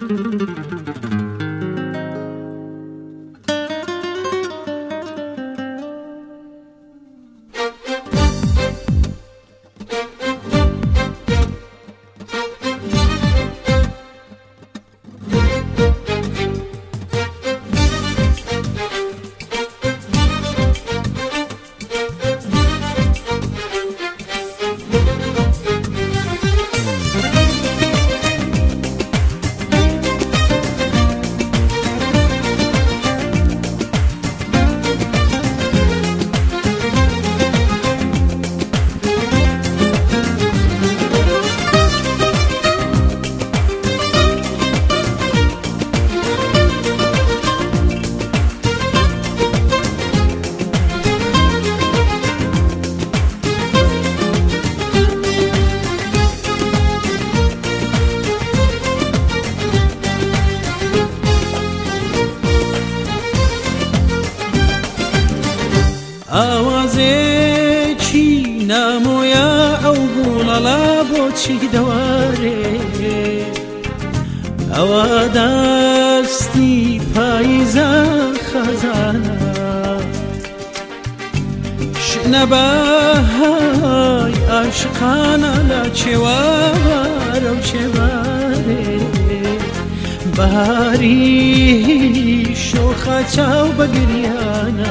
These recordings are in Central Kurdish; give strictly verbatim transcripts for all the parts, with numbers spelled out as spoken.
ئاوازێکی نامۆیە ئەو گوڵەڵا بۆچی دەوارێ ئەوە دەستی پاییزە خەزانە شنە بەهای عاشقانە لە چێوارە و چێوارێ بەهاری شۆخە چاو بە گریانە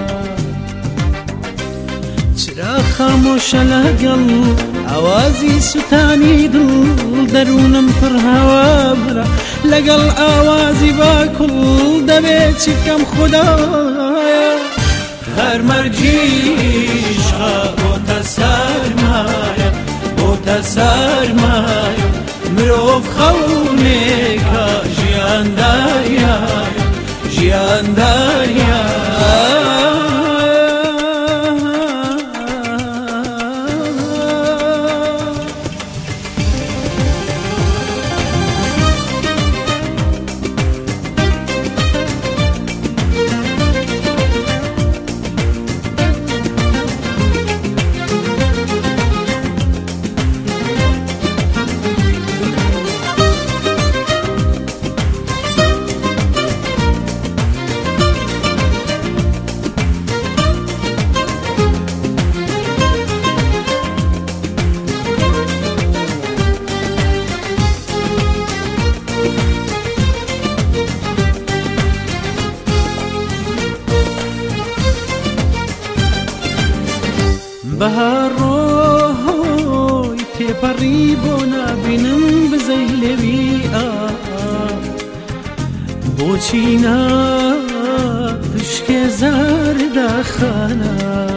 چرا خامۆشە لەگەڵ ئاوازی سوتانی دڵ دەروونم پڕ هەوا برا لەگەڵ ئاوازی باکوڵ دەبێت چی بکەم خودایە هەر مەرجیشە بۆتە سەرمایە بۆتە سەرمایە مرۆڤ خەونێکە ژیاندایە ژیاندایە بەهار ڕۆی تێپەڕی بۆ نابینم بزەی لێوی ئا بۆچی نا پشکێ زاردەخانە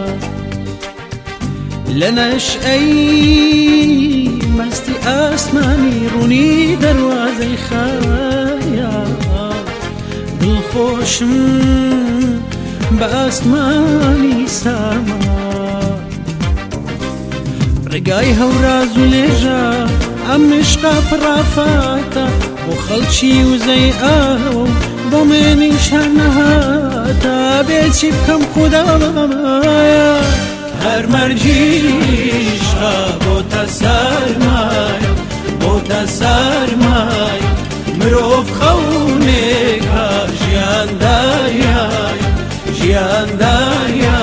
لە نەشئەی مەستی ئاسمانی ڕوونی دەروازەی خایە دڵخۆشم بە ئاسمانی ساما ڕێگای هەوراز و لێژە ئەم مشقا پڕافاتە بۆ خەڵکی وزەی ئاو بۆ منیشان نەهاتە بێچی بکەم خودایە هەر مەرجیشە بۆتە سەرمایە بۆتە سەرمایە مرۆڤ خەونێکە ژیاندایە ژیاندایە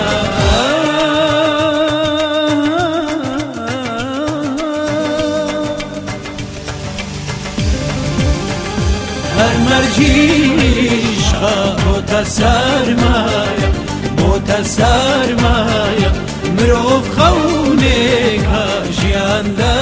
هەر مەرجیشە بۆتە سەرمایە بۆتە سەرمایە مرۆڤ خەونێکە ژیاندایە